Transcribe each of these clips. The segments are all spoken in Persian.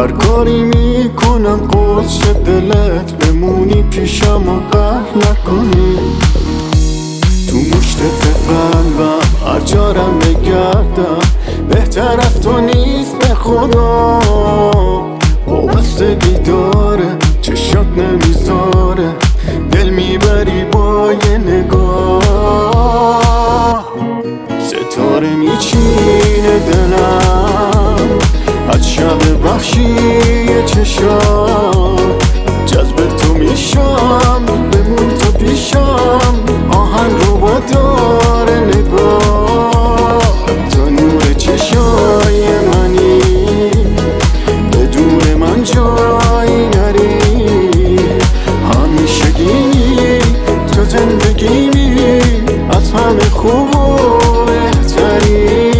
هر کاری میکنم قرص دلت بمونی پیشم و قهر نکنی. تو مشتت قلبم هر جارم بگردم بهتر از تو نیست به خدا. وابستگی داره چشات نمیذاره دل میبری با یه نگاه. ستاره میچینه دلم از شب وحشی چشات. جذب تو میشم بمون تو پیشم آهنگ رو با داره نگاه. تو نور چشای منی بدون من جایی نری. همیشگی تو زندگیمی از همه خوب و بهتری.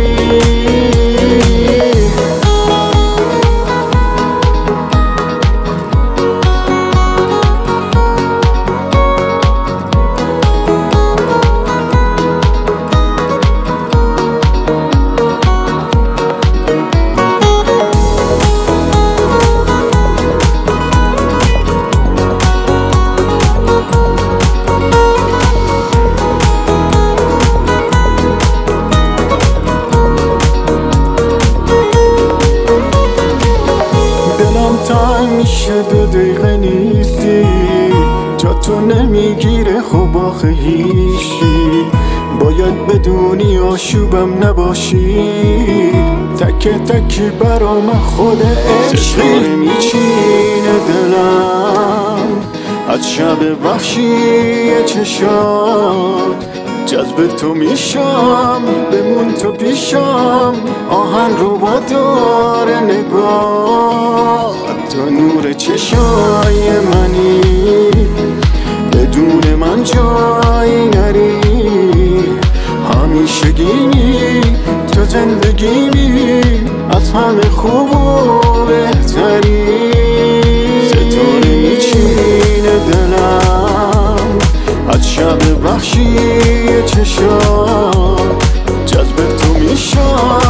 میشه 2 دقیقه نیستی جا تو نمیگیره خب آخه هیچی. باید بدونی آشوبم نباشی تک تکی برا من خود عشقی. ستاره میچینه دلم از شب وحشی چشات. جذب تو میشم بمون تو پیشم آهنگ رو با داره نگاه. تو نور چشای منی بدون من جایی نری. همیشگی تو زندگیمی از همه خوب و بهتری. ستاره میچینه دلم از شب وحشی چشات. جذب تو میشم